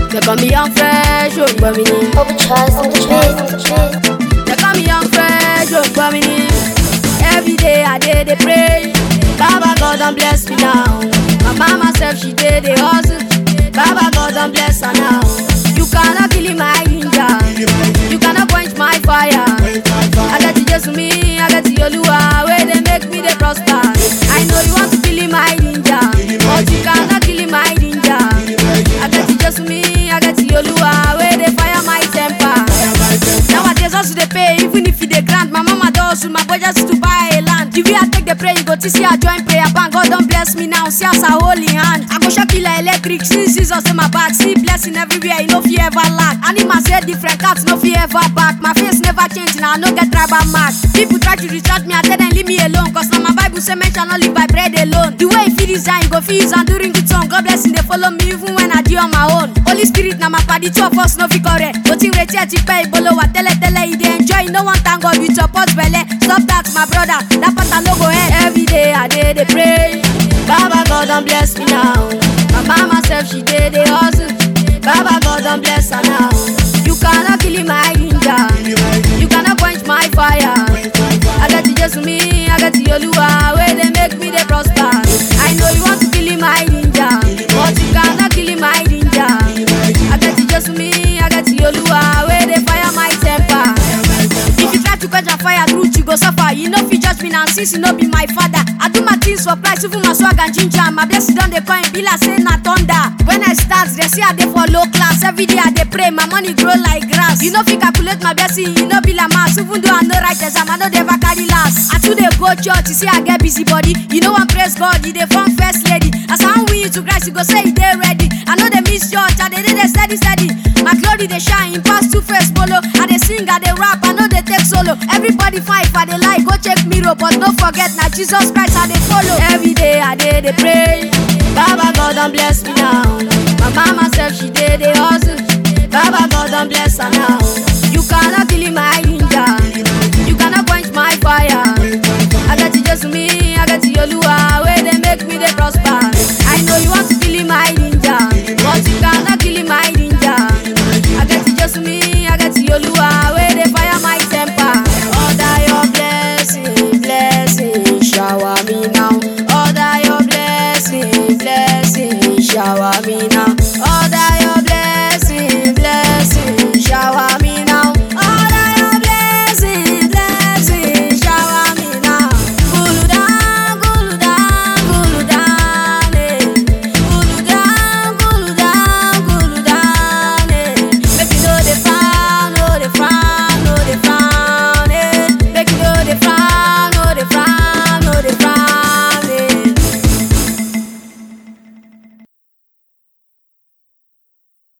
They call me young fresh, oh, Bamini. Overcharged on the trace. They call me young fresh, oh, Bamini. Every day I did they pray. Baba God don't bless me now. My mama said she did the hustle. Baba God don't bless her now. You cannot kill my ninja. You cannot quench my fire. I got you just me, I got you Oluwa. Where they make me they prosper. I know you want to kill my ninja, but you cannot kill my ninja. I got you just me, I got you Oluwa. Where they fire my temper. Nowadays also they pay, even if you they grant. My mama does, my boy just to buy a land. The way I take the prayer, you go to see I join prayer band. God don't bless me now, see us a holy hand. I go shock killer electric, see Jesus in my back. See blessing everywhere, you know fear ever lack. Animals say different cats, no fear ever back. My face never change, now I no get tribal mark. People try to recharge me, I tell them leave me alone. Cause now my Bible say men shall not live by bread alone. The way you feel design, you go feel and during the tongue. God blessing, they follow me even when I do on my own. Holy Spirit, now my party, two of us no fi correct. But in rate, you pay below, I tell it, they enjoy. No one thank God with your post belly. Stop that, my brother, that part I no go end. Every day I did they pray. Baba God don't bless me now. My mama said she did the hustle. Baba God don't bless her now. You cannot kill my ninja. You cannot quench my fire. I got you just me, I got you Oluwa. Where they make me they prosper. I know you want to kill my ninja, but you cannot kill my ninja. I got you just me, I got you Oluwa. Where they fire my temper. If you try to quench a fire, truth you go suffer. You know if you judge me now, since you know be my father. I do my things for price, even my swag and ginger. My blessing done the coin, be like saying na thunder. When I start, they see I dey for low class. Every day I dey pray, my money grow like grass. You know if you calculate my blessing, you know be like mass. Even though I know right exam, I know they ever carry last. I too dey go church, you see I get busy body. You know I praise God, you dey form first lady. As I win you to Christ, you go say you dey ready. I know they miss church, I dey steady. My glory they shine, pass two face bolo. I dey sing, I dey rap, I know they take solo. Everybody fight for the lie, go check mirror, but don't forget now Jesus Christ I dey follow. Every day I dey they pray. Baba God don't bless me now. My mama said she did the hustle. Baba God don't bless her now. You cannot kill my ninja. You cannot quench my fire. I got you just me, I got you Oluwa. Where they make me they prosper.